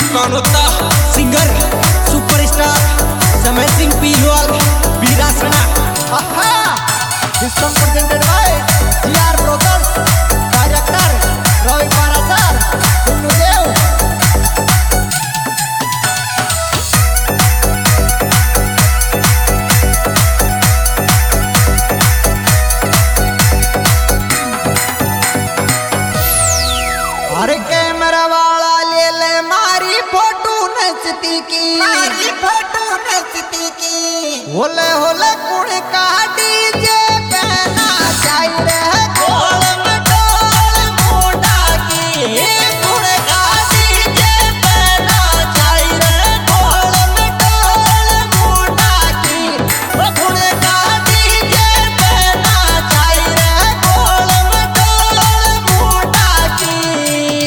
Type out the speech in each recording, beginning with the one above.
कौन होता singer superstar Samay Singh Pilwal Virasana. This song presented by GR Brothers, director Roy Parasar, Gurudev. अरे camera वाला ले ले मारी फोटो नचती की, होले होले कुड़ का डीजे पे नाचाई रे गोल में डोल मुंडा की, कुड़ का डीजे पे नाचाई रे गोल में डोल मुंडा की, कुड़ का डीजे पे नाचाई रे गोल में डोल मुंडा की।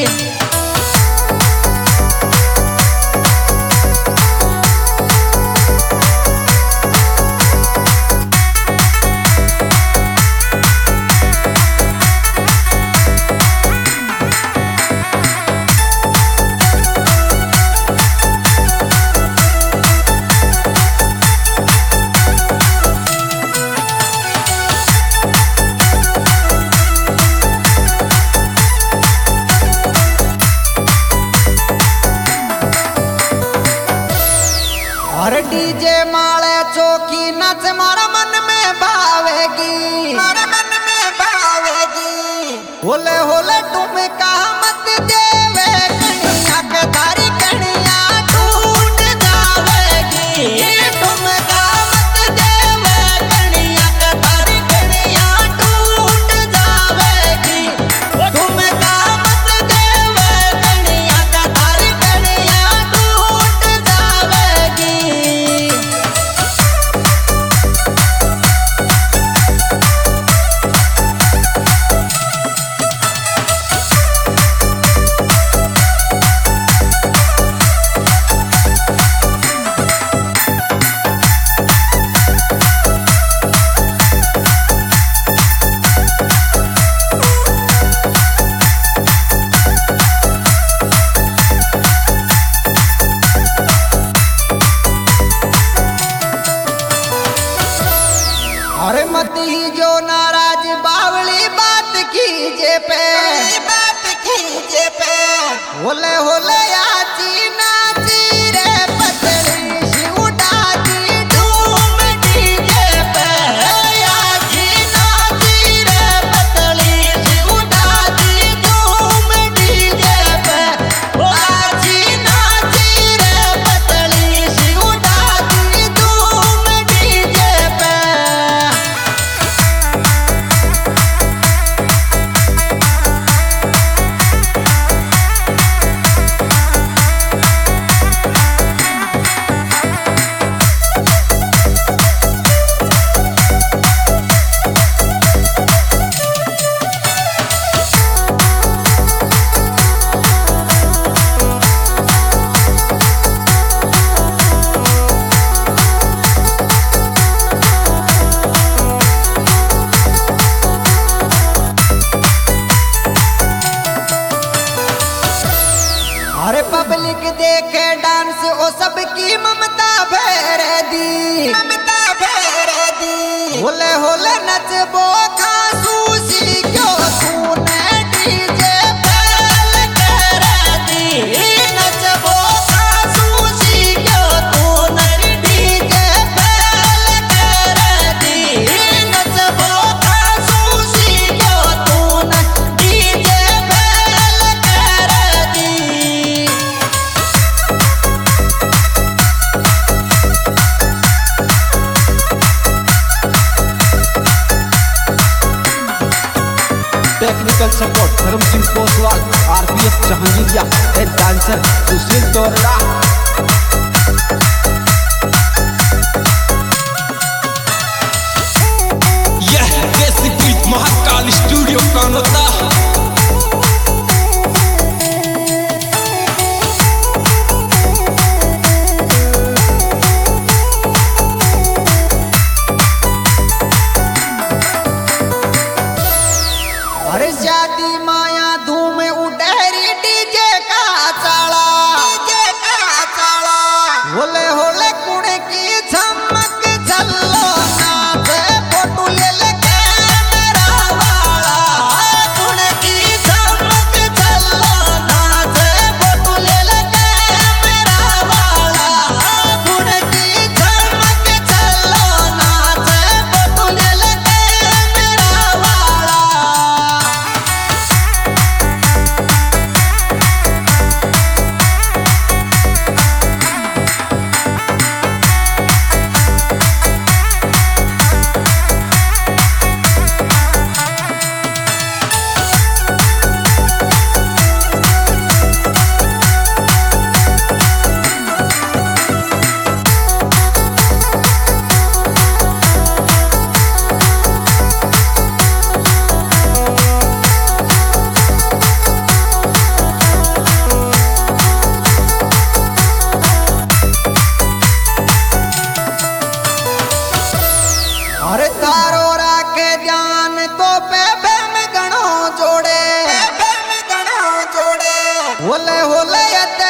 अरे डीजे माले चौकी नच मारा मन में भावेगी, होले होले तुम कहा मत देवे कनिया के तारी कनिया टूट जावेगी, तुम कहा मत देवे कनिया के तारी कनिया टूट जावेगी, तुम कहा मत देवे कनिया के तारी कनिया टूट जावेगी। अरे मत ही जो नाराज बावली बात कीजे पे, होले होले आची नाची रे पतली सी उड़ाती धूम डीजे पे, आची नाची रे पतली सी उड़ाती धूम डीजे पे, आची नाची रे पतली सी उड़ाती धूम डीजे पे। अरे पब्लिक देखे डांस ओ सबकी ममता भर दी, होले होले नचबो खासू सी क्यों तूने डीजे फेल कर दी, नचबो खासू सी क्यों तूने डीजे फेल कर दी, नचबो खासू सी क्यों तूने डीजे फेल कर दी। Technical support Dharm Singh Poswal, RPF Jahangiria and dancer Sushil Torda. यह देसी बीट महाकाल स्टूडियो कौन होता। अरे शादी माया धूम उडहरी डीजे का चाला, डीजे थारो राखे ध्यान तो पे में गणो जोड़े होले होले